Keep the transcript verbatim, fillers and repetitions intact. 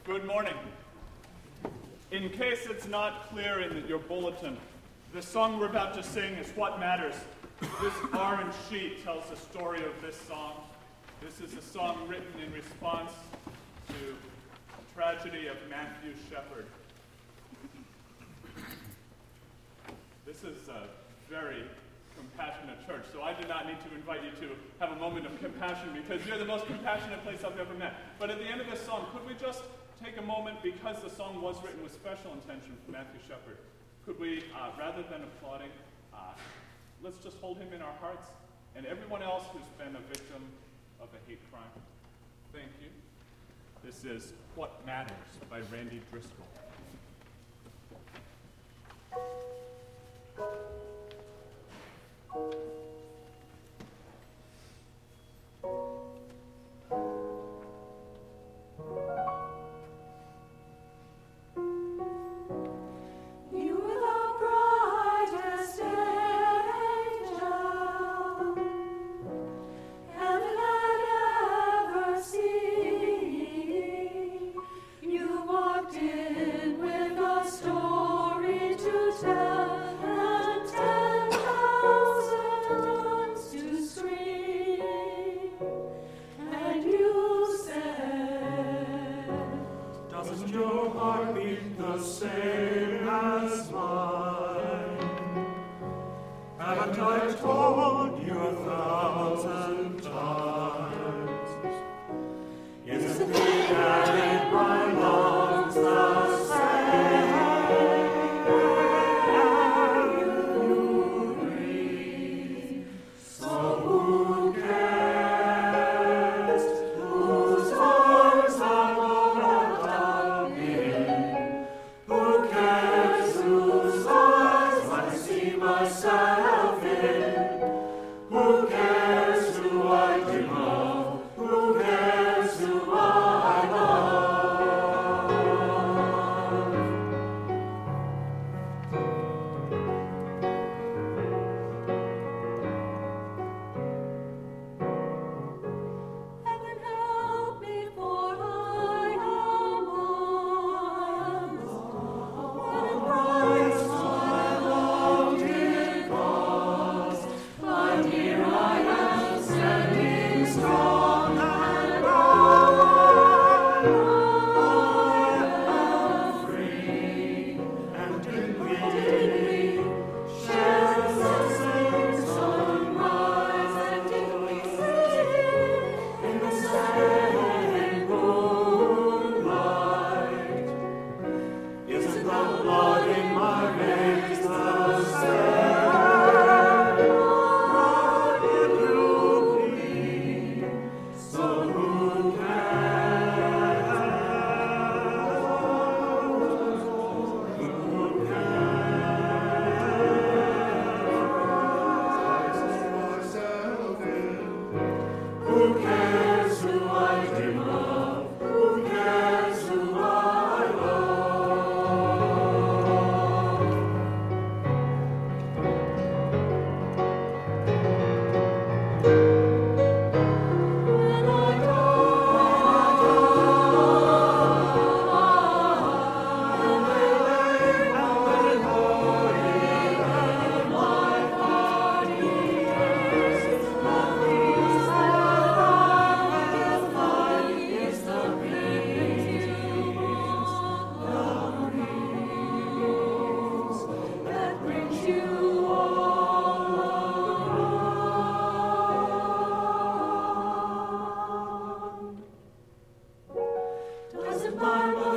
Good morning. In case it's not clear in your bulletin, the song we're about to sing is What Matters. This orange sheet tells the story of this song. This is a song written in response to the tragedy of Matthew Shepard. This is a very compassionate church, so I do not need to invite you to have a moment of compassion because you're the most compassionate place I've ever met. But at the end of this song, could we just take a moment, because the song was written with special intention for Matthew Shepard, could we, uh, rather than applauding, uh, let's just hold him in our hearts and everyone else who's been a victim of a hate crime. Thank you. This is What Matters by Randy Driscoll. Marble